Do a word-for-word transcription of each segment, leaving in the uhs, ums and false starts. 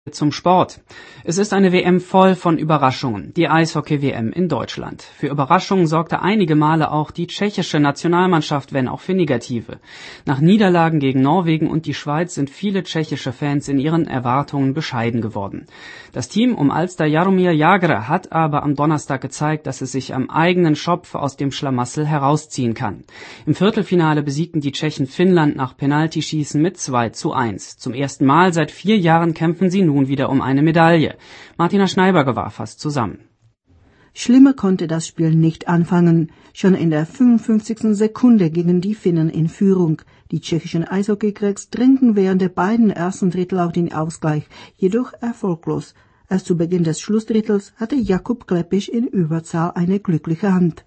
Zum Sport. Es ist eine W M voll von Überraschungen, die Eishockey-W M in Deutschland. Für Überraschungen sorgte einige Male auch die tschechische Nationalmannschaft, wenn auch für negative. Nach Niederlagen gegen Norwegen und die Schweiz sind viele tschechische Fans in ihren Erwartungen bescheiden geworden. Das Team um Alster Jaromír Jágr hat aber am Donnerstag gezeigt, dass es sich am eigenen Schopf aus dem Schlamassel herausziehen kann. Im Viertelfinale besiegten die Tschechen Finnland nach Penaltyschießen mit zwei zu eins. Zum ersten Mal seit vier Jahren kämpfen sie nun wieder um eine Medaille. Martina Schneiberger war fast zusammen. Schlimmer konnte das Spiel nicht anfangen. Schon in der fünfundfünfzigsten Sekunde gingen die Finnen in Führung. Die tschechischen Eishockey-Cracks drängten während der beiden ersten Drittel auf den Ausgleich, jedoch erfolglos. Erst zu Beginn des Schlussdrittels hatte Jakub Klepisch in Überzahl eine glückliche Hand.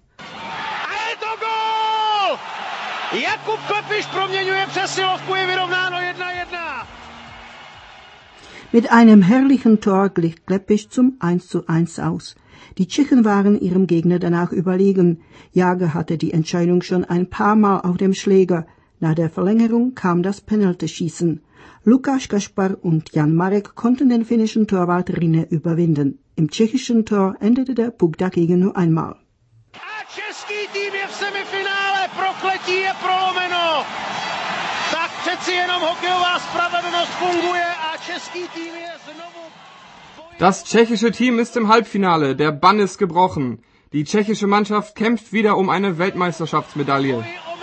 Jakub Klepisch proměňuje přesilovku, je vyrovnáno jedna jedna. Mit einem herrlichen Tor glich Klepisch zum eins zu eins aus. Die Tschechen waren ihrem Gegner danach überlegen. Jágr hatte die Entscheidung schon ein paar Mal auf dem Schläger. Nach der Verlängerung kam das Penaltyschießen. Lukáš Kašpar und Jan Marek konnten den finnischen Torwart Rinne überwinden. Im tschechischen Tor endete der Puck dagegen nur einmal. A český tým je v semifinále, prokletí je prolomeno. Tak přeci jenom hokejová spravedlnost funguje a český tým je znovu... Das tschechische Team ist im Halbfinale, der Bann ist gebrochen. Die tschechische Mannschaft kämpft wieder um eine Weltmeisterschaftsmedaille.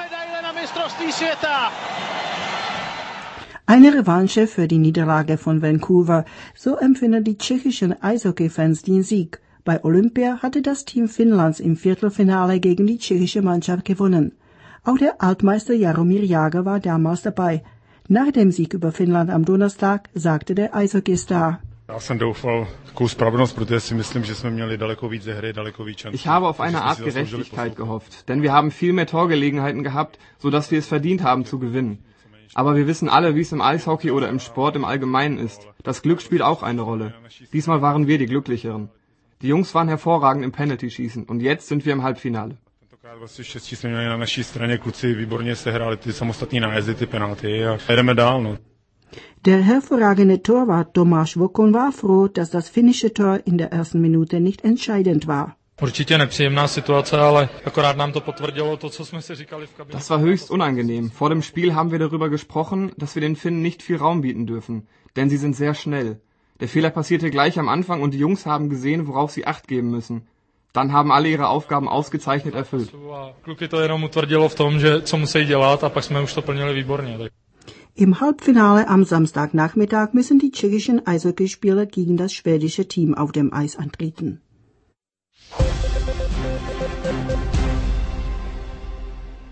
Eine Revanche für die Niederlage von Vancouver, so empfinden die tschechischen Eishockey-Fans den Sieg. Bei Olympia hatte das Team Finnlands im Viertelfinale gegen die tschechische Mannschaft gewonnen. Auch der Altmeister Jaromír Jágr war damals dabei. Nach dem Sieg über Finnland am Donnerstag sagte der Eishockeystar: Ich habe auf eine Art Gerechtigkeit gehofft, denn wir haben viel mehr Torgelegenheiten gehabt, sodass wir es verdient haben zu gewinnen. Aber wir wissen alle, wie es im Eishockey oder im Sport im Allgemeinen ist. Das Glück spielt auch eine Rolle. Diesmal waren wir die Glücklicheren. Die Jungs waren hervorragend im Penalty-Schießen und jetzt sind wir im Halbfinale. Der hervorragende Torwart Tomáš Vokon war froh, dass das finnische Tor in der ersten Minute nicht entscheidend war. Das war höchst unangenehm. Vor dem Spiel haben wir darüber gesprochen, dass wir den Finnen nicht viel Raum bieten dürfen, denn sie sind sehr schnell. Der Fehler passierte gleich am Anfang und die Jungs haben gesehen, worauf sie Acht geben müssen. Dann haben alle ihre Aufgaben ausgezeichnet erfüllt. Im Halbfinale am Samstagnachmittag müssen die tschechischen Eishockeyspieler gegen das schwedische Team auf dem Eis antreten.